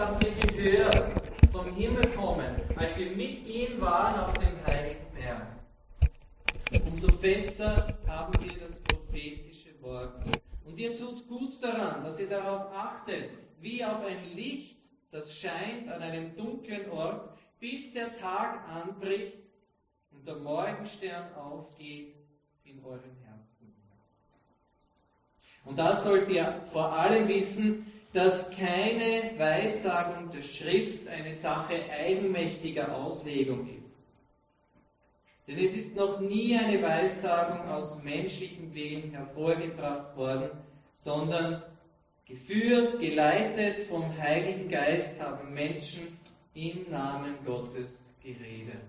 haben wir gehört vom Himmel kommen, als wir mit ihm waren auf dem heiligen Berg. Umso fester haben wir das prophetische Wort. Und ihr tut gut daran, dass ihr darauf achtet, wie auf ein Licht, das scheint an einem dunklen Ort, bis der Tag anbricht und der Morgenstern aufgeht in euren Herzen. Und das sollt ihr vor allem wissen, dass keine Weissagung der Schrift eine Sache eigenmächtiger Auslegung ist. Denn es ist noch nie eine Weissagung aus menschlichem Willen hervorgebracht worden, sondern geführt, geleitet vom Heiligen Geist haben Menschen im Namen Gottes geredet.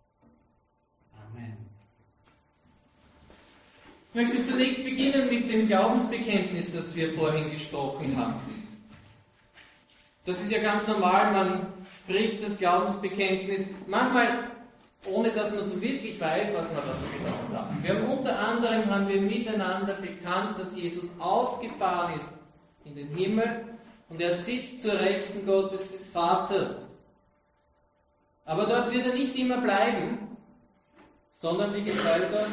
Amen. Ich möchte zunächst beginnen mit dem Glaubensbekenntnis, das wir vorhin gesprochen haben. Das ist ja ganz normal, man spricht das Glaubensbekenntnis manchmal ohne dass man so wirklich weiß, was man da so genau sagt. Wir haben unter anderem miteinander bekannt, dass Jesus aufgefahren ist in den Himmel und er sitzt zur Rechten Gottes des Vaters. Aber dort wird er nicht immer bleiben, sondern wie geht's weiter?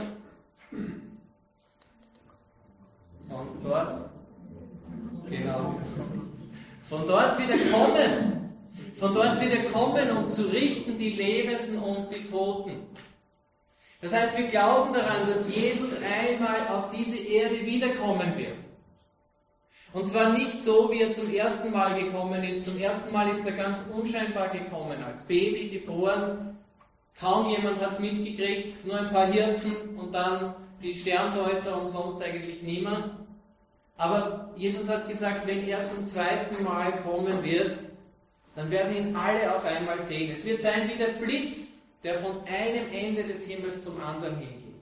Von dort, genau, von dort wieder kommen. Von dort wieder kommen, um zu richten die Lebenden und die Toten. Das heißt, wir glauben daran, dass Jesus einmal auf diese Erde wiederkommen wird. Und zwar nicht so, wie er zum ersten Mal gekommen ist. Zum ersten Mal ist er ganz unscheinbar gekommen, als Baby geboren. Kaum jemand hat es mitgekriegt, nur ein paar Hirten und dann die Sterndeuter und sonst eigentlich niemand. Aber Jesus hat gesagt, wenn er zum zweiten Mal kommen wird, dann werden ihn alle auf einmal sehen. Es wird sein wie der Blitz, der von einem Ende des Himmels zum anderen hingeht.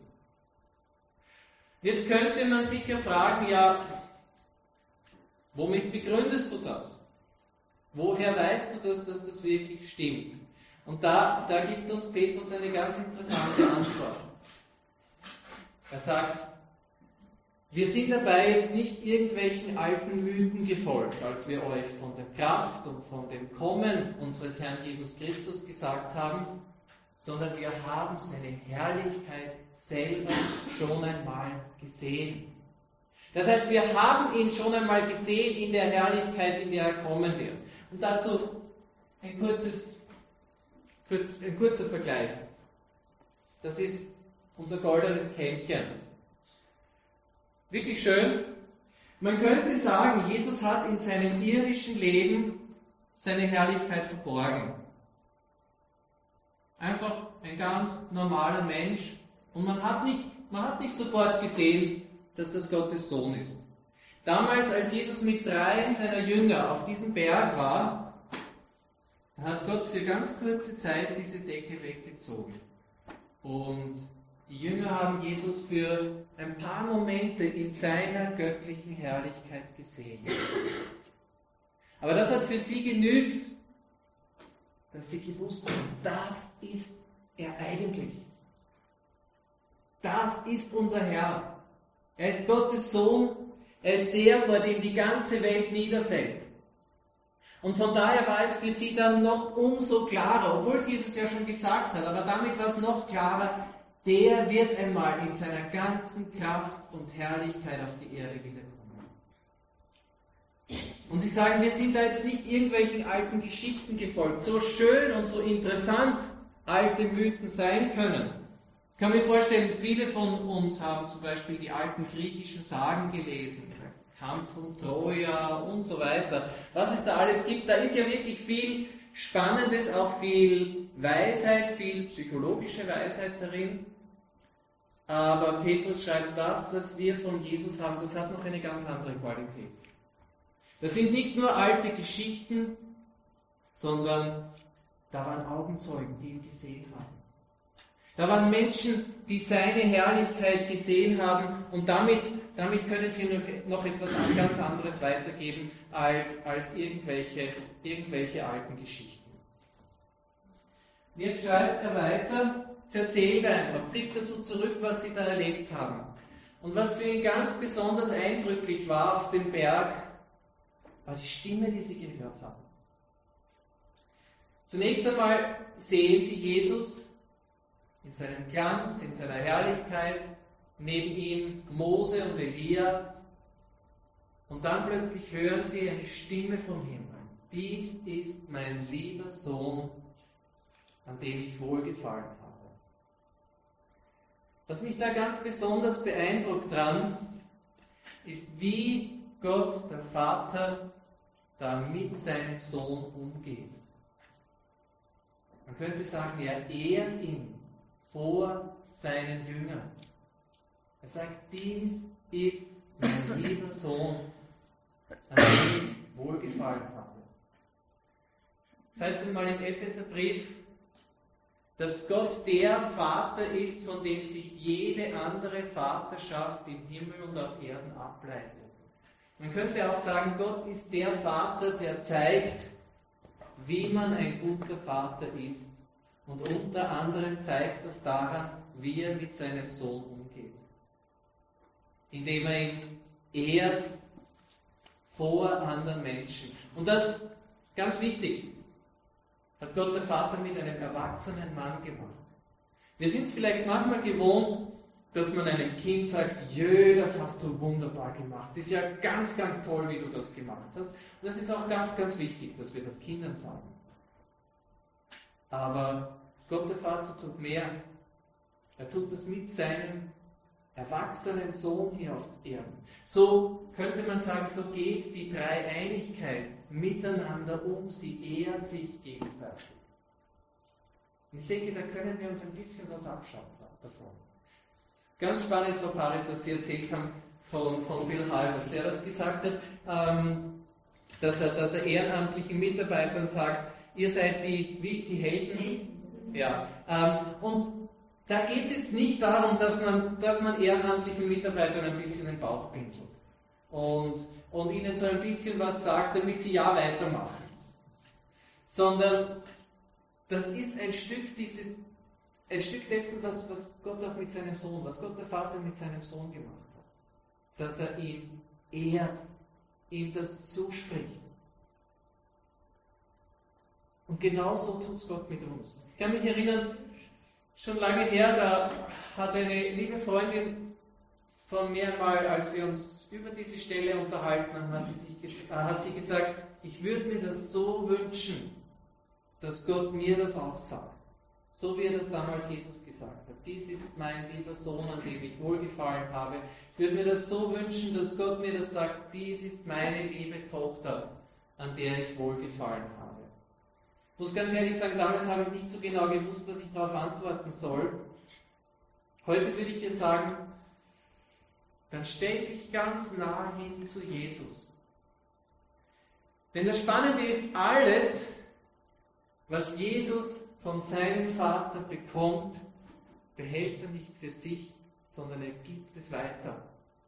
Jetzt könnte man sich ja fragen, ja, womit begründest du das? Woher weißt du, dass das wirklich stimmt? Und da gibt uns Petrus eine ganz interessante Antwort. Er sagt, wir sind dabei jetzt nicht irgendwelchen alten Mythen gefolgt, als wir euch von der Kraft und von dem Kommen unseres Herrn Jesus Christus gesagt haben, sondern wir haben seine Herrlichkeit selber schon einmal gesehen. Das heißt, wir haben ihn schon einmal gesehen in der Herrlichkeit, in der er kommen wird. Und dazu ein kurzer Vergleich. Das ist unser goldenes Kännchen. Wirklich schön. Man könnte sagen, Jesus hat in seinem irdischen Leben seine Herrlichkeit verborgen. Einfach ein ganz normaler Mensch. Und man hat nicht sofort gesehen, dass das Gottes Sohn ist. Damals, als Jesus mit 3 seiner Jünger auf diesem Berg war, hat Gott für ganz kurze Zeit diese Decke weggezogen. Und die Jünger haben Jesus für ein paar Momente in seiner göttlichen Herrlichkeit gesehen. Aber das hat für sie genügt, dass sie gewusst haben, das ist er eigentlich. Das ist unser Herr. Er ist Gottes Sohn. Er ist der, vor dem die ganze Welt niederfällt. Und von daher war es für sie dann noch umso klarer, obwohl es Jesus ja schon gesagt hat, aber damit war es noch klarer, der wird einmal in seiner ganzen Kraft und Herrlichkeit auf die Erde wiederkommen. Und sie sagen, wir sind da jetzt nicht irgendwelchen alten Geschichten gefolgt, so schön und so interessant alte Mythen sein können. Ich kann mir vorstellen, viele von uns haben zum Beispiel die alten griechischen Sagen gelesen, Kampf um Troja und so weiter. Was es da alles gibt, da ist ja wirklich viel Spannendes, auch viel Weisheit, viel psychologische Weisheit darin. Aber Petrus schreibt, das, was wir von Jesus haben, das hat noch eine ganz andere Qualität. Das sind nicht nur alte Geschichten, sondern da waren Augenzeugen, die ihn gesehen haben. Da waren Menschen, die seine Herrlichkeit gesehen haben und damit können sie noch etwas ganz anderes weitergeben als irgendwelche alten Geschichten. Und jetzt schreibt er weiter, jetzt erzählt er einfach, blickt er so zurück, was sie da erlebt haben. Und was für ihn ganz besonders eindrücklich war auf dem Berg, war die Stimme, die sie gehört haben. Zunächst einmal sehen sie Jesus in seinem Glanz, in seiner Herrlichkeit, neben ihm Mose und Elia. Und dann plötzlich hören sie eine Stimme vom Himmel. Dies ist mein lieber Sohn, an dem ich wohlgefallen habe. Was mich da ganz besonders beeindruckt dran, ist, wie Gott, der Vater, da mit seinem Sohn umgeht. Man könnte sagen, er ehrt ihn vor seinen Jüngern. Er sagt, dies ist mein lieber Sohn, an dem ich wohlgefallen habe. Das heißt einmal im Epheserbrief, dass Gott der Vater ist, von dem sich jede andere Vaterschaft im Himmel und auf Erden ableitet. Man könnte auch sagen, Gott ist der Vater, der zeigt, wie man ein guter Vater ist. Und unter anderem zeigt das daran, wie er mit seinem Sohn umgeht. Indem er ihn ehrt vor anderen Menschen. Und das, ganz wichtig, hat Gott der Vater mit einem erwachsenen Mann gemacht. Wir sind es vielleicht manchmal gewohnt, dass man einem Kind sagt, jö, das hast du wunderbar gemacht. Das ist ja ganz, ganz toll, wie du das gemacht hast. Und das ist auch ganz, ganz wichtig, dass wir das Kindern sagen. Aber Gott der Vater tut mehr. Er tut das mit seinem erwachsenen Sohn hier auf Erden. So könnte man sagen, so geht die Dreieinigkeit miteinander um. Sie ehrt sich gegenseitig. Und ich denke, da können wir uns ein bisschen was abschauen davon. Ganz spannend, Frau Paris, was Sie erzählt haben von Bill Hall, was der das gesagt hat, dass er ehrenamtlichen Mitarbeitern sagt, ihr seid die Helden. Ja. Und da geht es jetzt nicht darum, dass man ehrenamtlichen Mitarbeitern ein bisschen den Bauch pinselt und ihnen so ein bisschen was sagt, damit sie ja weitermachen. Sondern das ist ein Stück dessen, was Gott auch mit seinem Sohn, was Gott der Vater mit seinem Sohn gemacht hat. Dass er ihn ehrt, ihm das zuspricht. Und genauso tut es Gott mit uns. Ich kann mich erinnern, schon lange her, da hat eine liebe Freundin von mir mal, als wir uns über diese Stelle unterhalten haben, hat sie gesagt, ich würde mir das so wünschen, dass Gott mir das auch sagt. So wie er das damals Jesus gesagt hat. Dies ist mein lieber Sohn, an dem ich wohlgefallen habe. Ich würde mir das so wünschen, dass Gott mir das sagt, dies ist meine liebe Tochter, an der ich wohlgefallen habe. Ich muss ganz ehrlich sagen, damals habe ich nicht so genau gewusst, was ich darauf antworten soll. Heute würde ich ihr sagen, dann stell dich ganz nah hin zu Jesus. Denn das Spannende ist, alles, was Jesus von seinem Vater bekommt, behält er nicht für sich, sondern er gibt es weiter.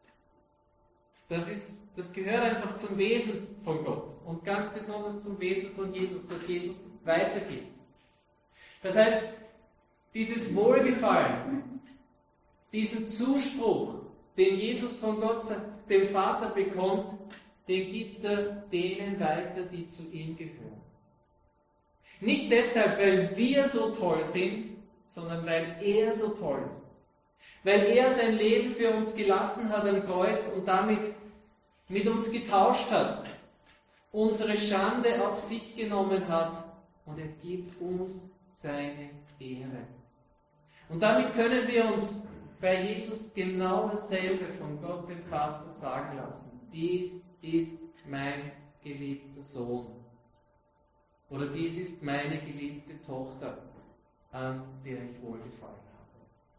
Das gehört einfach zum Wesen von Gott und ganz besonders zum Wesen von Jesus, dass Jesus weitergibt. Das heißt, dieses Wohlgefallen, diesen Zuspruch, den Jesus von Gott, dem Vater bekommt, den gibt er denen weiter, die zu ihm gehören. Nicht deshalb, weil wir so toll sind, sondern weil er so toll ist. Weil er sein Leben für uns gelassen hat am Kreuz und damit mit uns getauscht hat, unsere Schande auf sich genommen hat und er gibt uns seine Ehre. Und damit können wir uns bei Jesus genau dasselbe von Gott dem Vater sagen lassen. Dies ist mein geliebter Sohn. Oder dies ist meine geliebte Tochter, an der ich wohlgefallen habe.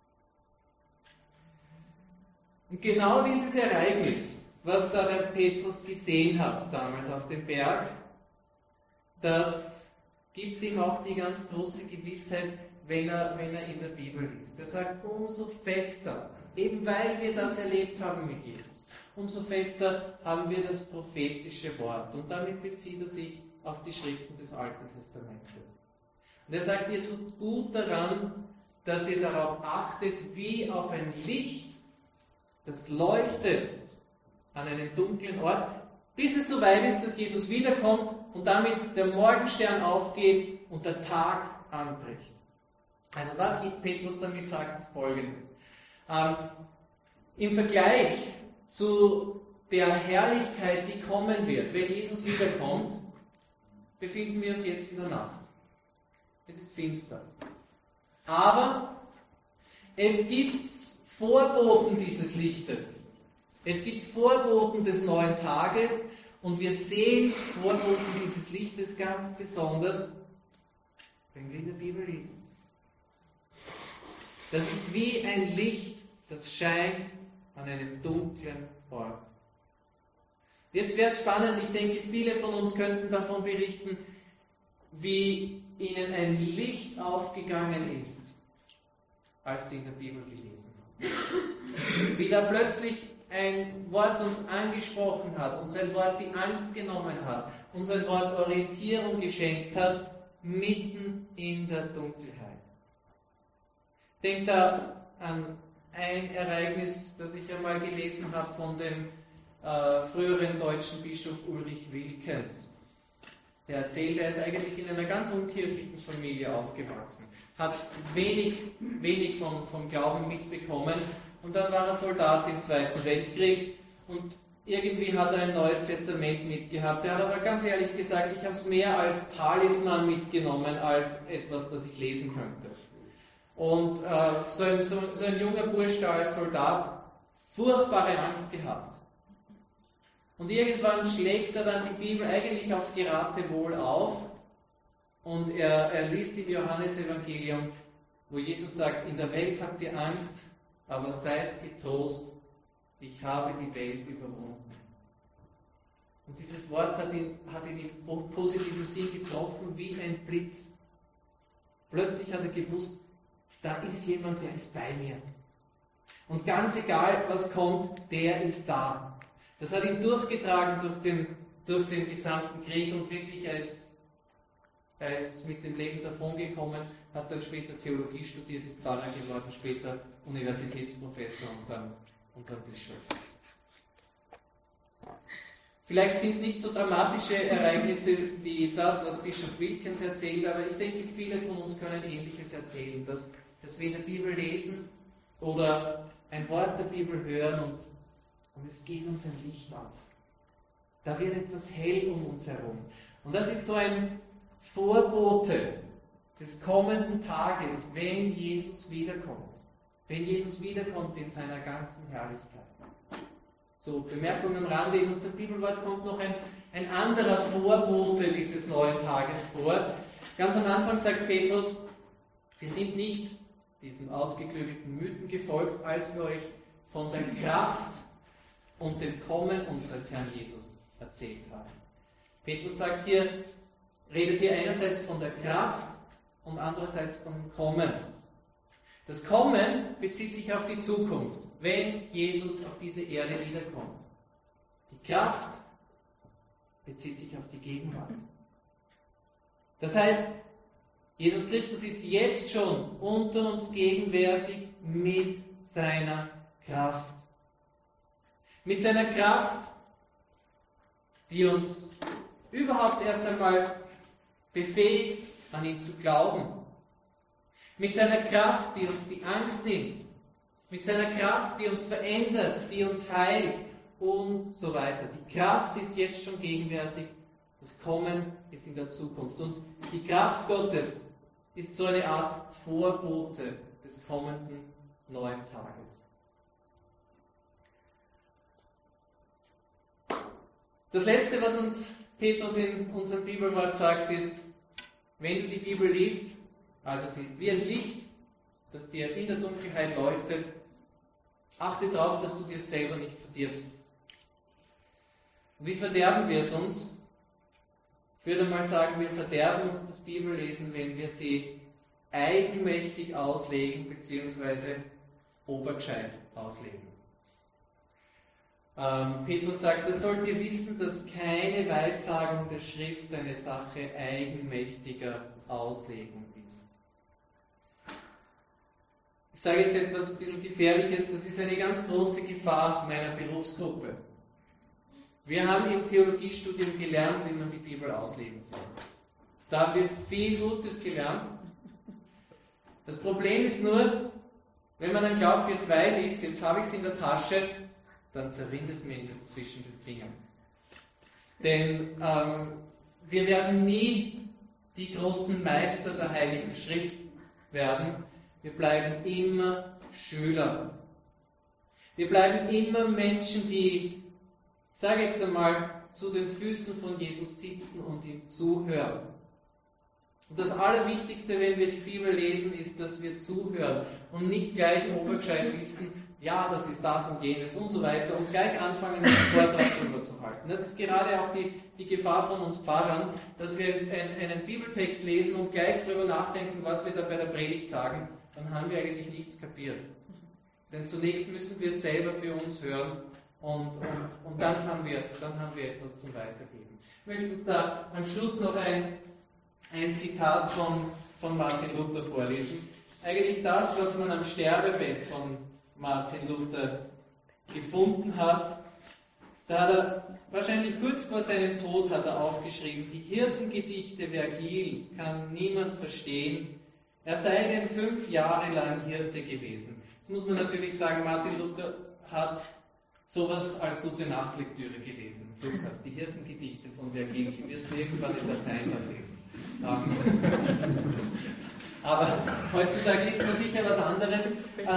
Und genau dieses Ereignis, was da der Petrus gesehen hat damals auf dem Berg, das gibt ihm auch die ganz große Gewissheit, wenn er in der Bibel liest. Er sagt, umso fester, eben weil wir das erlebt haben mit Jesus, umso fester haben wir das prophetische Wort. Und damit bezieht er sich auf die Schriften des Alten Testamentes. Und er sagt, ihr tut gut daran, dass ihr darauf achtet, wie auf ein Licht, das leuchtet an einem dunklen Ort, bis es soweit ist, dass Jesus wiederkommt und damit der Morgenstern aufgeht und der Tag anbricht. Also was Petrus damit sagt, ist Folgendes. Im Vergleich zu der Herrlichkeit, die kommen wird, wenn Jesus wiederkommt, befinden wir uns jetzt in der Nacht. Es ist finster. Aber es gibt Vorboten dieses Lichtes. Es gibt Vorboten des neuen Tages und wir sehen Vorboten dieses Lichtes ganz besonders, wenn wir in der Bibel lesen. Das ist wie ein Licht, das scheint an einem dunklen Ort. Jetzt wäre es spannend, ich denke, viele von uns könnten davon berichten, wie ihnen ein Licht aufgegangen ist, als sie in der Bibel gelesen haben. Wie da plötzlich ein Wort uns angesprochen hat, uns ein Wort die Angst genommen hat, uns ein Wort Orientierung geschenkt hat, mitten in der Dunkelheit. Denkt da an ein Ereignis, das ich einmal gelesen habe von dem früheren deutschen Bischof Ulrich Wilckens. Der erzählt, er ist eigentlich in einer ganz unkirchlichen Familie aufgewachsen, hat wenig vom Glauben mitbekommen und dann war er Soldat im Zweiten Weltkrieg und irgendwie hat er ein Neues Testament mitgehabt. Er hat aber ganz ehrlich gesagt, ich habe es mehr als Talisman mitgenommen, als etwas, das ich lesen könnte. Und so ein junger Bursch da als Soldat, furchtbare Angst gehabt. Und irgendwann schlägt er dann die Bibel eigentlich aufs Geratewohl auf und er liest im Johannesevangelium, wo Jesus sagt, in der Welt habt ihr Angst, aber seid getrost, ich habe die Welt überwunden. Und dieses Wort hat ihn im positiven Sinn getroffen wie ein Blitz. Plötzlich hat er gewusst, da ist jemand, der ist bei mir. Und ganz egal, was kommt, der ist da. Das hat ihn durchgetragen durch den gesamten Krieg und wirklich er ist mit dem Leben davongekommen, hat dann später Theologie studiert, ist Pfarrer geworden, später Universitätsprofessor und dann Bischof. Vielleicht sind es nicht so dramatische Ereignisse wie das, was Bischof Wilckens erzählt, aber ich denke, viele von uns können Ähnliches erzählen, dass wir in der Bibel lesen oder ein Wort der Bibel hören und es geht uns ein Licht auf. Da wird etwas hell um uns herum. Und das ist so ein Vorbote des kommenden Tages, wenn Jesus wiederkommt. Wenn Jesus wiederkommt in seiner ganzen Herrlichkeit. So, Bemerkung am Rande, in unserem Bibelwort kommt noch ein anderer Vorbote dieses neuen Tages vor. Ganz am Anfang sagt Petrus, wir sind nicht diesen ausgeklügelten Mythen gefolgt, als wir euch von der Kraft und dem Kommen unseres Herrn Jesus erzählt haben. Petrus redet hier einerseits von der Kraft und andererseits von dem Kommen. Das Kommen bezieht sich auf die Zukunft, wenn Jesus auf diese Erde wiederkommt. Die Kraft bezieht sich auf die Gegenwart. Das heißt, Jesus Christus ist jetzt schon unter uns gegenwärtig mit seiner Kraft. Mit seiner Kraft, die uns überhaupt erst einmal befähigt, an ihn zu glauben. Mit seiner Kraft, die uns die Angst nimmt. Mit seiner Kraft, die uns verändert, die uns heilt und so weiter. Die Kraft ist jetzt schon gegenwärtig, das Kommen ist in der Zukunft. Und die Kraft Gottes ist so eine Art Vorbote des kommenden neuen Tages. Das Letzte, was uns Petrus in unserem Bibelwort sagt, ist, wenn du die Bibel liest, also sie ist wie ein Licht, das dir in der Dunkelheit leuchtet, achte darauf, dass du dir selber nicht verdirbst. Und wie verderben wir es uns? Ich würde mal sagen, wir verderben uns das Bibellesen, wenn wir sie eigenmächtig auslegen, beziehungsweise obergescheit auslegen. Petrus sagt, das sollt ihr wissen, dass keine Weissagung der Schrift eine Sache eigenmächtiger Auslegung ist. Ich sage jetzt etwas ein bisschen Gefährliches, das ist eine ganz große Gefahr meiner Berufsgruppe. Wir haben im Theologiestudium gelernt, wie man die Bibel auslegen soll. Da haben wir viel Gutes gelernt. Das Problem ist nur, wenn man dann glaubt, jetzt weiß ich es, jetzt habe ich es in der Tasche, dann zerrinnt es mir zwischen den Fingern. Denn wir werden nie die großen Meister der Heiligen Schrift werden. Wir bleiben immer Schüler. Wir bleiben immer Menschen, die, sage ich jetzt einmal, zu den Füßen von Jesus sitzen und ihm zuhören. Und das Allerwichtigste, wenn wir die Bibel lesen, ist, dass wir zuhören und nicht gleich obergescheit wissen, ja, das ist das und jenes und so weiter und gleich anfangen, einen Vortrag darüber zu halten. Das ist gerade auch die Gefahr von uns Pfarrern, dass wir einen Bibeltext lesen und gleich darüber nachdenken, was wir da bei der Predigt sagen, dann haben wir eigentlich nichts kapiert. Denn zunächst müssen wir es selber für uns hören und dann haben wir etwas zum Weitergeben. Ich möchte uns da am Schluss noch ein Zitat von Martin Luther vorlesen. Eigentlich das, was man am Sterbebett von Martin Luther gefunden hat. Da hat er wahrscheinlich kurz vor seinem Tod hat er aufgeschrieben, die Hirtengedichte Vergils kann niemand verstehen. Er sei denn 5 Jahre lang Hirte gewesen. Jetzt muss man natürlich sagen, Martin Luther hat sowas als Gute-Nacht-Lektüre gelesen. Lukas, die Hirtengedichte von Vergil, die wirst du irgendwann in Latein dann lesen. Aber heutzutage ist das sicher was anderes.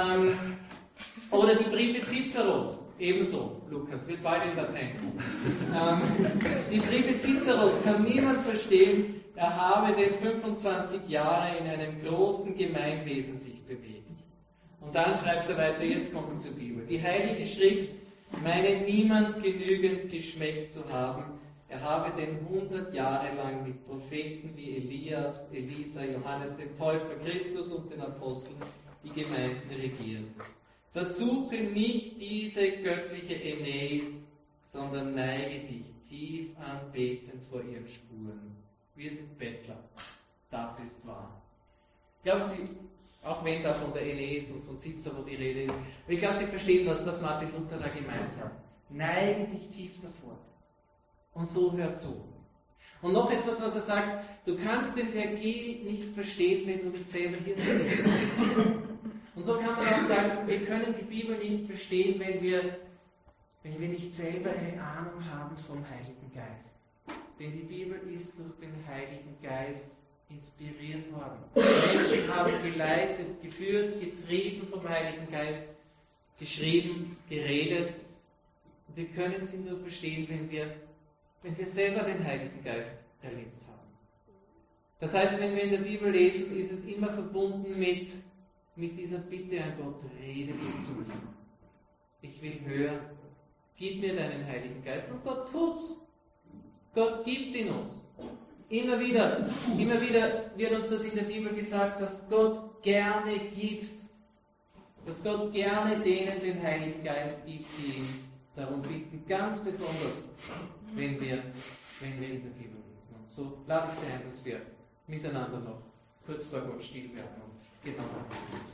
Oder die Briefe Ciceros, ebenso. Lukas, wird bald in Latein kommen. Die Briefe Ciceros kann niemand verstehen, er habe denn 25 Jahre in einem großen Gemeinwesen sich bewegt. Und dann schreibt er weiter, jetzt kommt es zur Bibel. Die Heilige Schrift meine niemand genügend geschmeckt zu haben. Er habe denn 100 Jahre lang mit Propheten wie Elias, Elisa, Johannes dem Täufer, Christus und den Aposteln die Gemeinden regiert. Versuche nicht diese göttliche Aeneis, sondern neige dich tief anbetend vor ihren Spuren. Wir sind Bettler, das ist wahr. Ich glaube, auch wenn da von der Aeneis und von Cicero die Rede ist, aber ich glaube, Sie verstehen, was Martin Luther da gemeint hat. Neige dich tief davor. Und so hör zu. Und noch etwas, was er sagt, du kannst den Vergil nicht verstehen, wenn du nicht selber hier bist. Und so kann man auch sagen, wir können die Bibel nicht verstehen, wenn wir nicht selber eine Ahnung haben vom Heiligen Geist. Denn die Bibel ist durch den Heiligen Geist inspiriert worden. Menschen haben geleitet, geführt, getrieben vom Heiligen Geist, geschrieben, geredet. Und wir können sie nur verstehen, wenn wir selber den Heiligen Geist erlebt haben. Das heißt, wenn wir in der Bibel lesen, ist es immer verbunden mit dieser Bitte an Gott, rede mir zu mir. Ich will hören. Gib mir deinen Heiligen Geist. Und Gott tut's. Gott gibt ihn uns. Immer wieder wird uns das in der Bibel gesagt, dass Gott gerne gibt. Dass Gott gerne denen den Heiligen Geist gibt, die ihn darum bitten. Ganz besonders, wenn wir in der Bibel lesen. Und so lade ich Sie ein, dass wir miteinander noch kurz vor Gott still werden und genau anfangen.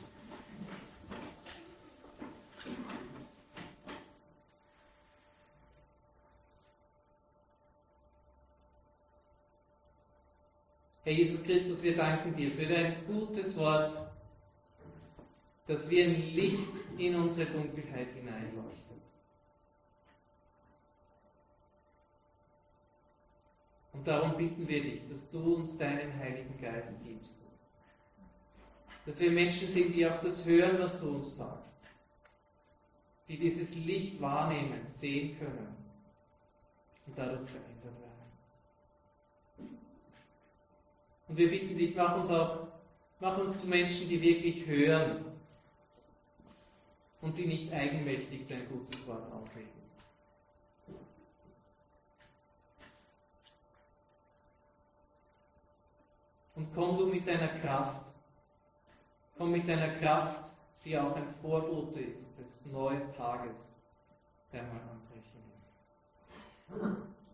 Herr Jesus Christus, wir danken dir für dein gutes Wort, das wie ein Licht in unsere Dunkelheit hineinleuchtet. Und darum bitten wir dich, dass du uns deinen Heiligen Geist gibst. Dass wir Menschen sind, die auf das hören, was du uns sagst. Die dieses Licht wahrnehmen, sehen können und dadurch verändert werden. Und wir bitten dich, mach uns zu Menschen, die wirklich hören und die nicht eigenmächtig dein gutes Wort auslegen. Und komm du mit deiner Kraft, die auch ein Vorbote ist des neuen Tages, der mal anbrechen wird.